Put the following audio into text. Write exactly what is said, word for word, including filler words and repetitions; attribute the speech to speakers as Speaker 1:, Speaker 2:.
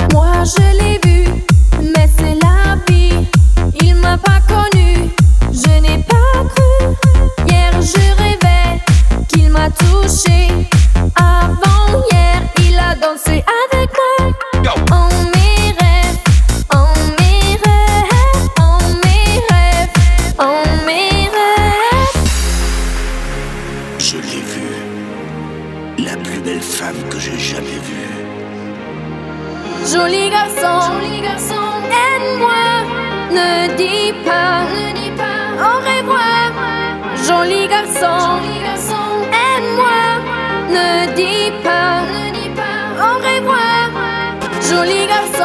Speaker 1: Moi je l'ai vu, mais c'est la vie. Il m'a pas connu, je n'ai pas cru. Hier je rêvais qu'il m'a touché. Avant hier, il a dansé avec moi. En mes rêves, en mes rêves, en mes rêves, en mes rêves.
Speaker 2: Je l'ai vue, la plus belle femme que j'ai jamais vue.
Speaker 1: Joli garçon, joli garçon, aide-moi, ne dis pas, ne dis pas, au revoir. Joli garçon, joli garçon, aide-moi, ne dis pas, ne dis pas, au revoir. Joli garçon.